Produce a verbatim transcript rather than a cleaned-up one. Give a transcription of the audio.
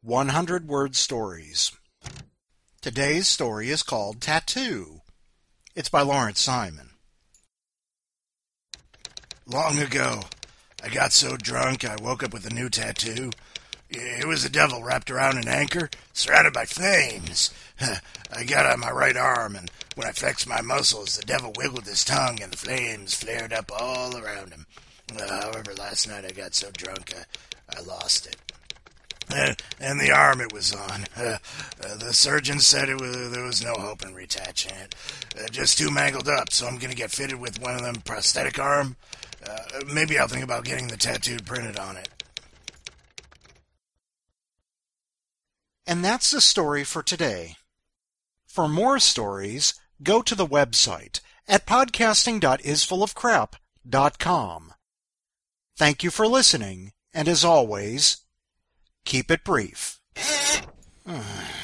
one hundred word stories. Today's story is called Tattoo. It's by Lawrence Simon. Long ago, I got so drunk I woke up with a new tattoo. It was the devil wrapped around an anchor, surrounded by flames. I got on my right arm, and when I flexed my muscles, the devil wiggled his tongue, and the flames flared up all around him. Uh, however, last night I got so drunk I, I lost it. Uh, and the arm it was on. Uh, uh, the surgeon said it was, there was no hope in retaching it. Uh, just too mangled up, so I'm going to get fitted with one of them prosthetic arm. Uh, maybe I'll think about getting the tattoo printed on it. And that's the story for today. For more stories, go to the website at podcasting dot isfullofcrap dot com. Thank you for listening, and as always, keep it brief.